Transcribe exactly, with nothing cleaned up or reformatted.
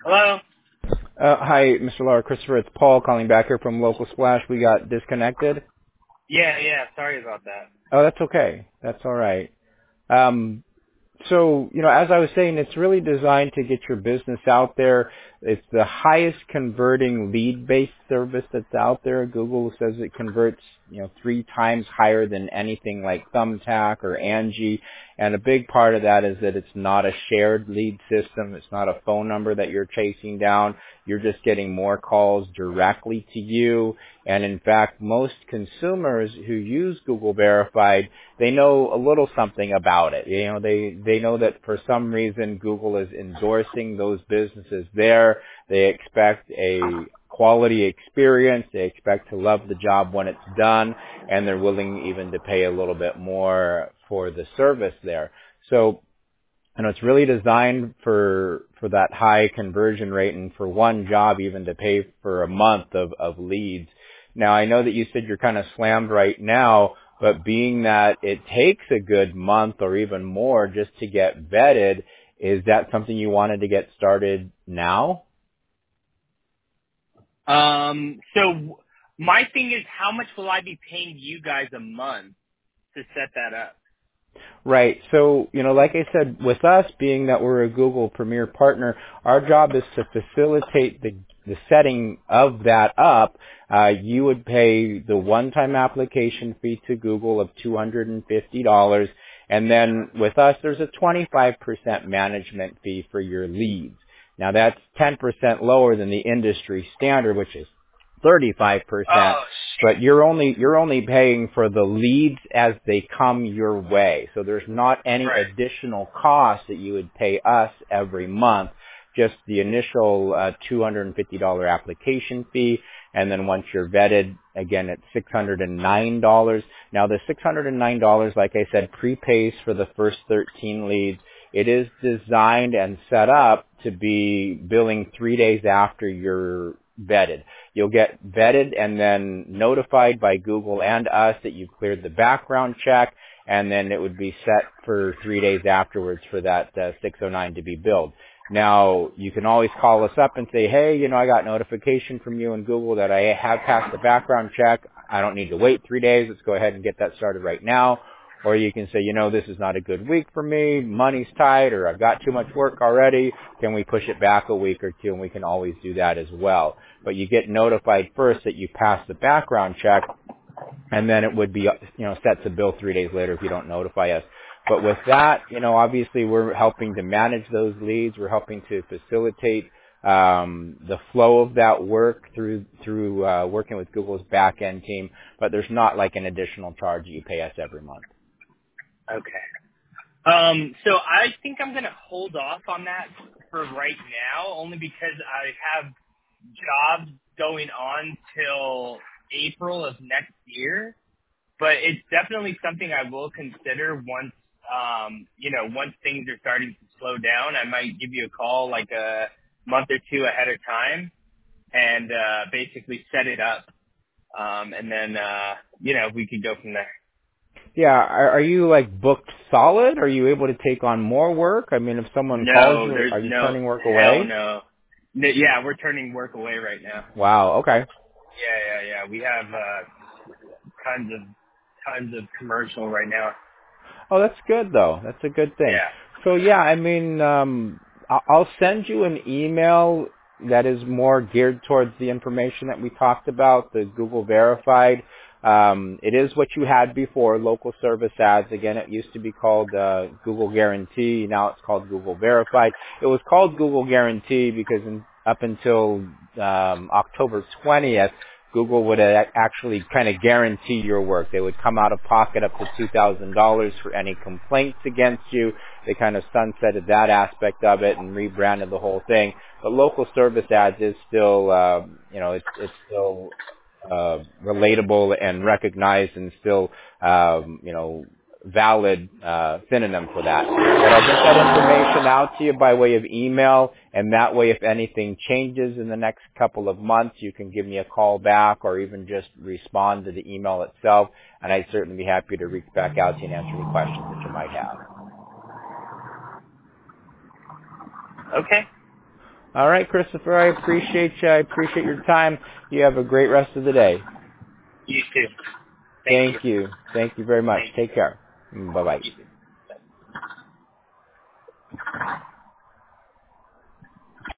Hello? Uh, hi, Mister Laura Christopher. It's Paul calling back here from Local Splash. We got disconnected. Yeah, yeah, sorry about that. Oh, that's okay. That's all right. Um, so, you know, as I was saying, it's really designed to get your business out there. It's the highest converting lead-based service that's out there. Google says it converts, you know, three times higher than anything like Thumbtack or Angie. And a big part of that is that it's not a shared lead system. It's not a phone number that you're chasing down. You're just getting more calls directly to you. And in fact, most consumers who use Google Verified, they know a little something about it. You know, they, they know that for some reason Google is endorsing those businesses there. They expect a quality experience. They expect to love the job when it's done, and they're willing even to pay a little bit more for the service there. So, you know, it's really designed for for that high conversion rate, and for one job even to pay for a month of, of leads. Now, I know that you said you're kind of slammed right now, but being that it takes a good month or even more just to get vetted, is that something you wanted to get started now? Um, so my thing is, how much will I be paying you guys a month to set that up? Right. So, you know, like I said, with us being that we're a Google Premier partner, our job is to facilitate the, the setting of that up. Uh, you would pay the one-time application fee to Google of two hundred fifty dollars. And then with us, there's a twenty-five percent management fee for your leads. Now that's ten percent lower than the industry standard, which is thirty-five percent, Oh, but you're only you're only paying for the leads as they come your way. So there's not any right. additional cost that you would pay us every month, just the initial uh, two hundred fifty dollars application fee, and then once you're vetted, again, it's six hundred nine dollars. Now the six hundred nine dollars, like I said, prepays for the first thirteen leads. It is designed and set up to be billing three days after you're vetted. You'll get vetted and then notified by Google and us that you've cleared the background check, and then it would be set for three days afterwards for that uh, six oh nine to be billed. Now, you can always call us up and say, hey, you know, I got notification from you and Google that I have passed the background check. I don't need to wait three days. Let's go ahead and get that started right now. Or you can say, you know, this is not a good week for me, money's tight, or I've got too much work already. Can we push it back a week or two? And we can always do that as well. But you get notified first that you passed the background check, and then it would be, you know, set to bill three days later if you don't notify us. But with that, you know, obviously we're helping to manage those leads. We're helping to facilitate um, the flow of that work through through uh, working with Google's back end team. But there's not like an additional charge that you pay us every month. Okay. Um, so I think I'm going to hold off on that for right now, only because I have jobs going on till April of next year. But it's definitely something I will consider once, um, you know, once things are starting to slow down. I might give you a call like a month or two ahead of time and uh, basically set it up. Um, and then, uh, you know, we could go from there. Yeah, are, are you like booked solid? Are you able to take on more work? I mean, if someone calls No, you, there's are you no, turning work hell away? no. no. Yeah, we're turning work away right now. Wow. Okay. Yeah, yeah, yeah. We have uh, tons of, tons of commercial right now. Oh, that's good though. That's a good thing. Yeah. So yeah, I mean, um, I- I'll send you an email that is more geared towards the information that we talked about, the Google Verified. Um, it is what you had before, local service ads. Again, it used to be called uh, Google Guarantee. Now it's called Google Verified. It was called Google Guarantee because in, up until um, October twentieth, Google would uh, actually kind of guarantee your work. They would come out of pocket up to two thousand dollars for any complaints against you. They kind of sunsetted that aspect of it and rebranded the whole thing. But local service ads is still, uh, you know, it's, it's still uh, relatable and recognized and still, um, you know, valid uh, synonym for that. But I'll get that information out to you by way of email, and that way if anything changes in the next couple of months, you can give me a call back or even just respond to the email itself, and I'd certainly be happy to reach back out to you and answer any questions that you might have. Okay. All right, Christopher, I appreciate you. I appreciate your time. You have a great rest of the day. You too. Thank, Thank you. you. Thank you very much. Thank Take care. Bye-bye. you. You too.